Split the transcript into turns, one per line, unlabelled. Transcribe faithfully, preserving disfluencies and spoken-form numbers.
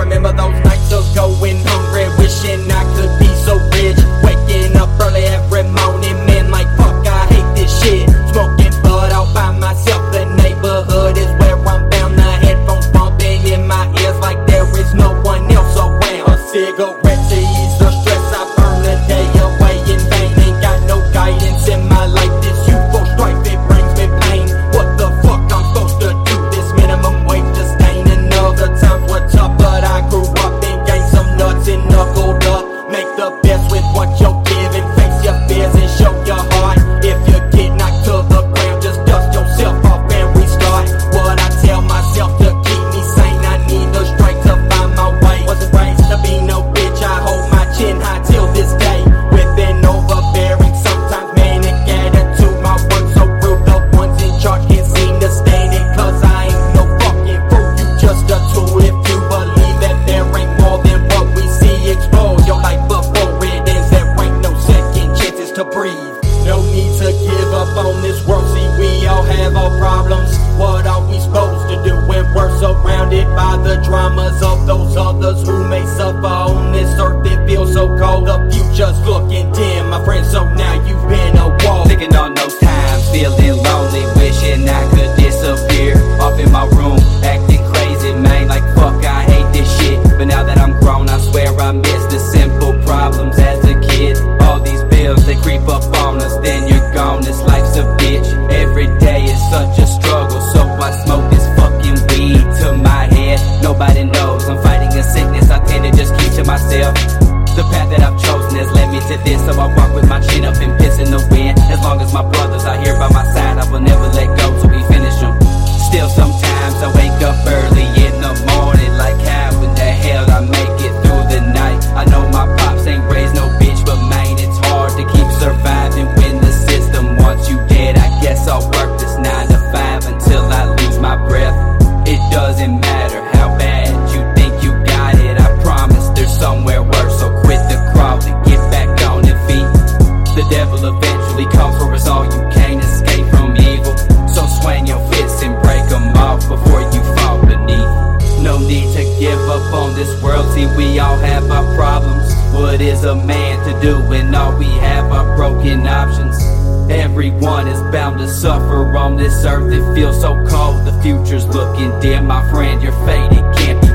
remember those nights of going hungry, wishing I could be so rich. Waking up early every morning, man, like fuck, I hate this shit. Smoking bud out by myself, the neighborhood is where I'm bound. The headphones bumping in my ears like there is no one else around. A cigarette to ease the stress, I burn the day away in vain. Ain't got no guidance in my life, this youthful strife, it brings me pain. What the fuck I'm supposed to do? This minimum wage just ain't enough. The times were tough, but I grew up and gained some nuts and knuckled up. Make the best with what you're given, face your fears and show your heart. If you get knocked to the ground, just dust yourself off and restart. What I tell myself to keep me sane, I need the strength to find my way. Wasn't raised to be no bitch, I hold my chin high till this day. With an overbearing, sometimes manic attitude, my work so rude, the ones in charge can't seem to stand it. Cause I ain't no fucking fool, you just a tool. If you believe that there ain't more than what we see, explore your life before it ends. There ain't no second chances to breathe. No need to give up on this world, see we all have our problems. What are we supposed to do when we're surrounded by the dramas of those others who may suffer on this earth? It feels so cold, the future's looking dim, my friend, so now you've been a wall.
Thinking on those times, feeling lonely, wishing I could disappear. Off in my room, acting crazy, man, like fuck, I hate this shit. But now that I'm grown, I swear I miss the simple problems as a kid. All these bills, they creep up on us, then you're gone, this life's a bitch. Every day is such a struggle, so I smoke this fucking weed to my head. Nobody knows I'm fighting a sickness, I tend to just keep to myself. The path that I've chosen has led me to this, so I walk with my chin up and piss in the wind. As long as my brothers are here by my side, I will never let go till we finish them. Still sometimes I wake up early in the morning, like how in the hell I make it through the night. I know my pops ain't raised no bitch, but man, it's hard to keep surviving when the system wants you dead. I guess I'll work this nine to five until I lose my breath. It doesn't matter how bad you think you got it, I promise there's somewhere worse, so quit the crawl and get back on your feet. The devil eventually comes for us all, you can't escape from evil. So swing your fists and break them off before you fall beneath. No need to give up on this world, see we all have our problems. What is a man to do when all we have are broken options? Everyone is bound to suffer on this earth, it feels so cold, the future's looking dim. My friend, your fate, it can't be